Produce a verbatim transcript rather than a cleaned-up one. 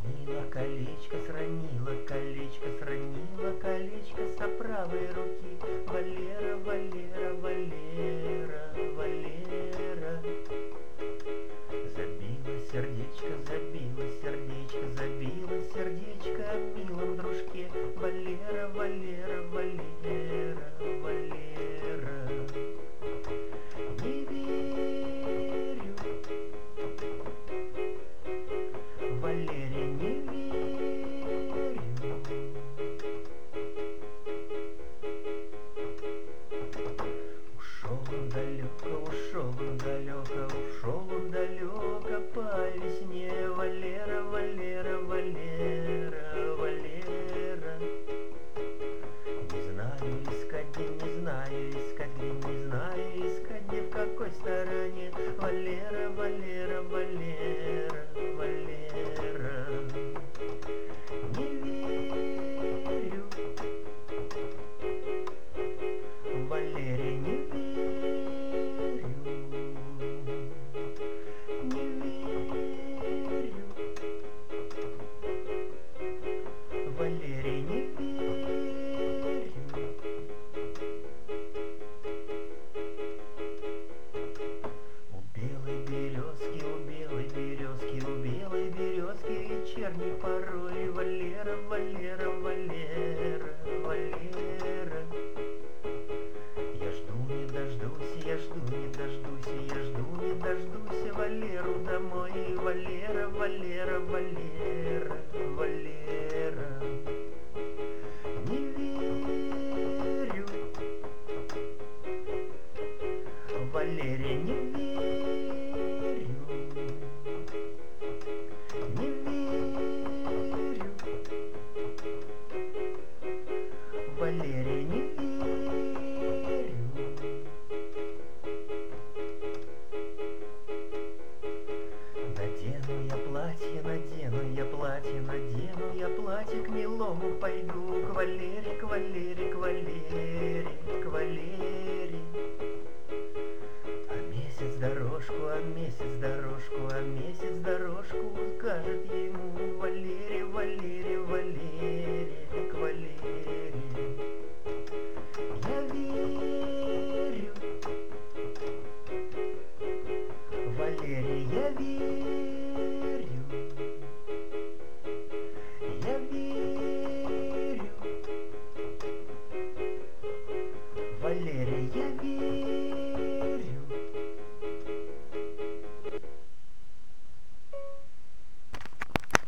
Сранила колечко, сранила колечко, сранила колечко со правой руки. Валера, Валера, Валера, Валера. Забило сердечко, забило сердечко, забило сердечко о милом дружке. Валера, Валера, Валера, Валера. Не верю, Валере, не верю. Ушел он далеко, ушел он далеко, ушел он далеко по весне. Валера, Валера, Валера, Валера. Не знаю искать, где не знаю искать, где не знаю искать, где в какой стороне. Валера, Валера, Валера, Валера. Не верю, Валере, не верю, не верю, Валере, не верю. У белой березки, у белой березки, у белой березки вечерней порой. Валера, Валера, Валера, Валера. Я жду не дождусь, я жду не дождусь, я жду не дождусь Валеру домой. Валера, Валера, Валера, Валера. Не верю, Валере, не верю, не верю, Валере, не верю. Надену я платье, надену я платье, надену я платье, к милому пойду, к Валере, к Валере, к Валере, к Валере. А месяц дорожку, а месяц дорожку, а месяц дорожку укажет ему.